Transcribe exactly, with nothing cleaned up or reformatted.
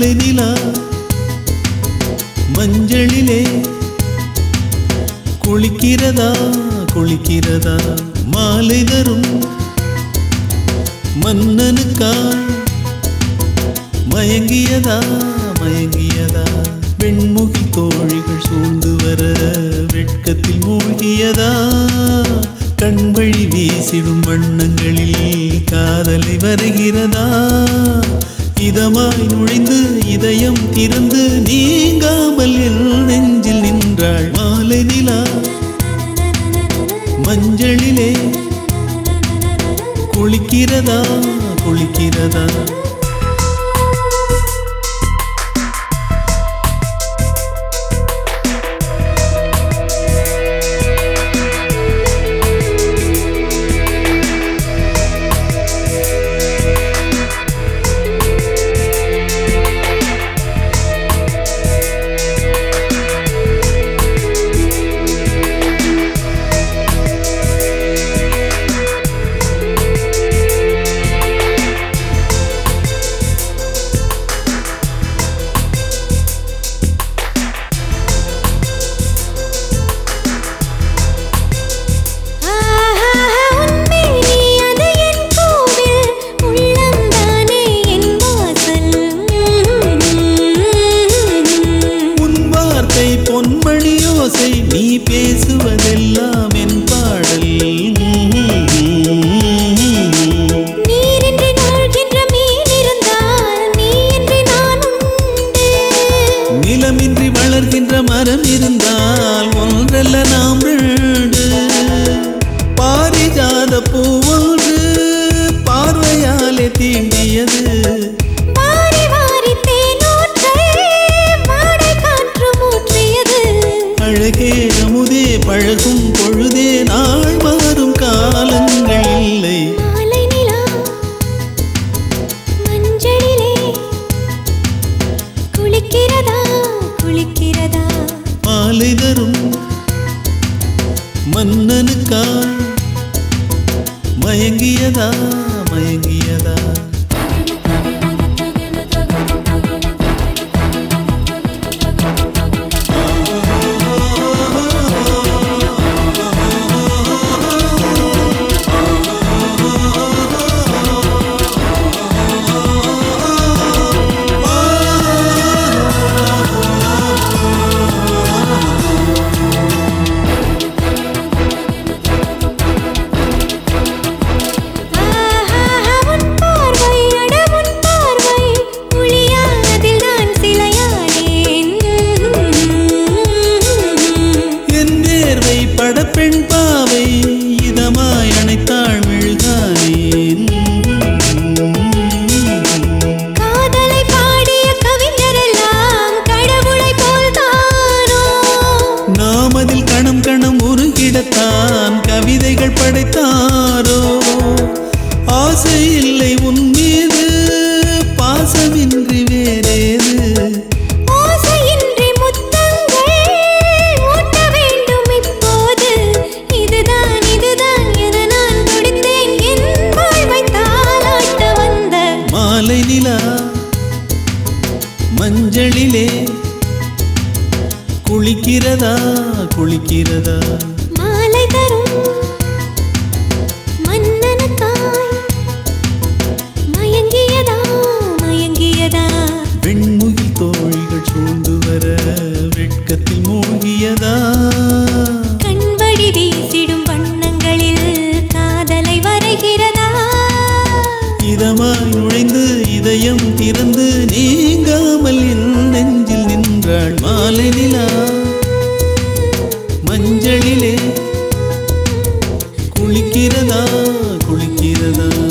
மாலை நிலா மஞ்சளிலே குளிக்கிறதா குளிக்கிறதா மாலை தரும் மன்னனுக்காய் மயங்கியதா மயங்கியதா வெண்முகி தோழிகள் சூழ்ந்து வர வெட்கத்தில் மூழ்கியதா கண்வழி வீசிடும் வண்ணங்களில் காதலை வருகிறதா இதமாய் நுழைந்து இதயம் திறந்து நீங்காமல் என் நெஞ்சில் நின்றாள் மாலை நிலா மஞ்சளிலே குளிக்கிறதா குளிக்கிறதா பொன்மணியோசை நீ பேசுவதெல்லாம் என் பாடல் நீரின்றி நாழ்கின்ற மீன் இருந்தால் நீ என்று நான் உண்டு நிலமின்றி வளர்கின்ற மரம் இருந்தால் ஒன்றல்ல நாம் ரெண்டு பாரிஜாத பூவொன்று பார்வையாலே தீண்டியது அழகே அமுதே பழகும் பொழுதே நாள் மாறும் காலங்கள் இல்லை மாலை நிலா மஞ்சளிலே குளிக்கிறதா குளிக்கிறதா மாலை தரும் மன்னனுக்காய் மயங்கியதா மயங்கியதா படப்பெண் பாவை இதமாய் அணைத்தாள் மெழுகானேன் காதலை பாடிய கவிஞரெல்லாம் கடவுளை போல்தானோ நாம் அதில் கணம் கணம் உருகிடத்தான் கவிதைகள் படைத்தாரோ ஆசை இல்லை உன் மீது பாசமின்றி வேறேது மாலை நிலா மஞ்சளிலே குளிக்கிறதா குளிக்கிறதா மாலை தரும் மன்னனுக்காய் மயங்கியதா மயங்கியதா வெண்முகி தோழிகள் சூழ்ந்து வர வெட்கத்தில் மூழ்கியதா கண்வழி வீசிடும் வண்ணங்களில் காதலை வரைகிறதா இதமாய் நுழைந்து இதயம் திறந்து நீங்காமல் என் நெஞ்சில் நின்றாள் மாலை நிலா மஞ்சளிலே குளிக்கிறதா குளிக்கிறதா